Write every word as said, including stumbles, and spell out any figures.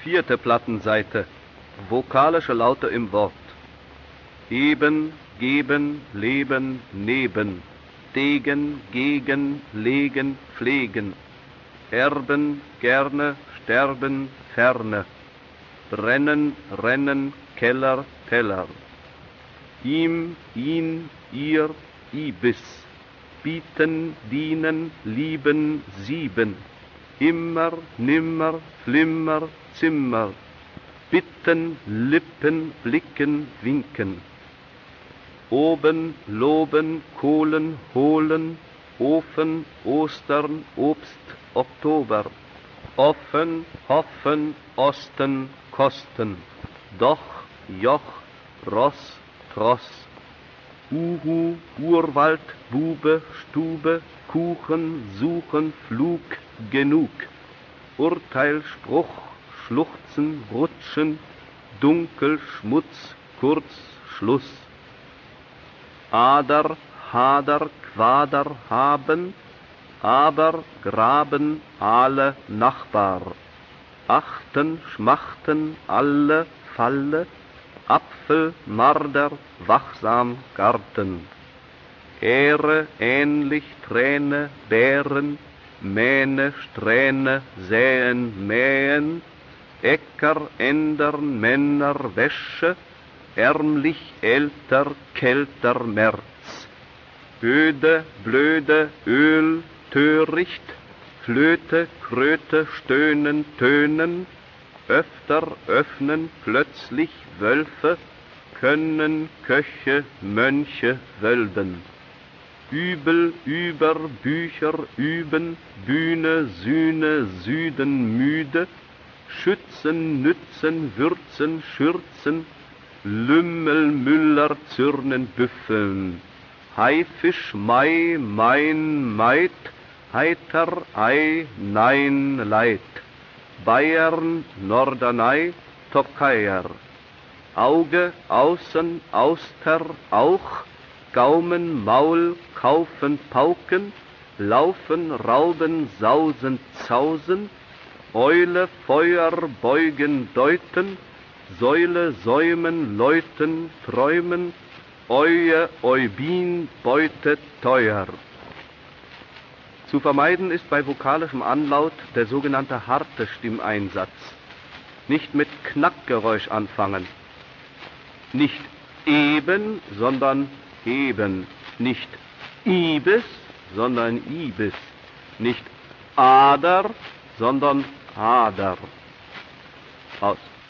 Vierte Plattenseite. Vokalische Laute im Wort. Eben, geben, leben, neben. Degen, gegen, legen, pflegen. Erben, gerne, sterben, ferne. Brennen, rennen, Keller, Teller. Ihm, ihn, ihr, ibis. Bieten, dienen, lieben, sieben. Immer, nimmer, flimmer, Zimmer. Bitten, Lippen, blicken, winken. Oben, loben, Kohlen, holen, Ofen, Ostern, Obst, Oktober. Offen, hoffen, Osten, kosten. Doch, Joch, Ross, Tross. Uhu, Urwald, Bube, Stube, Kuchen, suchen, Flug, genug. Urteil, Spruch, Schluchzen, Rutschen, Dunkel, Schmutz, kurz, Schluss. Ader, Hader, Quader, haben, aber, graben, alle, Nachbar. Achten, schmachten, alle, Falle, Apfel, Marder, wachsam, Garten. Ehre, ähnlich, Träne, Bären, Mähne, Strähne, säen, mähen, Äcker, ändern, Männer, Wäsche, ärmlich, älter, kälter, März. Öde, blöde, Öl, töricht, Flöte, Kröte, stöhnen, tönen, öfter, öffnen, plötzlich, Wölfe, können, Köche, Mönche, Wölben. Übel, über, Bücher, üben, Bühne, Sühne, Süden, müde, schützen, nützen, würzen, schürzen, Lümmel, Müller, zürnen, büffeln. Haifisch, Mai, mein, Maid, heiter, Ei, nein, Leid. Bayern, Norderney, Tokaier. Auge, außen, auster, auch, Gaumen, Maul, kaufen, pauken, laufen, rauben, sausen, zausen, Eule, Feuer, beugen, deuten, Säule, säumen, läuten, träumen, Eue, Eubin, Beute, teuer. Zu vermeiden ist bei vokalischem Anlaut der sogenannte harte Stimmeinsatz. Nicht mit Knackgeräusch anfangen. Nicht eben, sondern eben. Nicht Ibis, sondern Ibis. Nicht Ader, sondern Ader. Aus.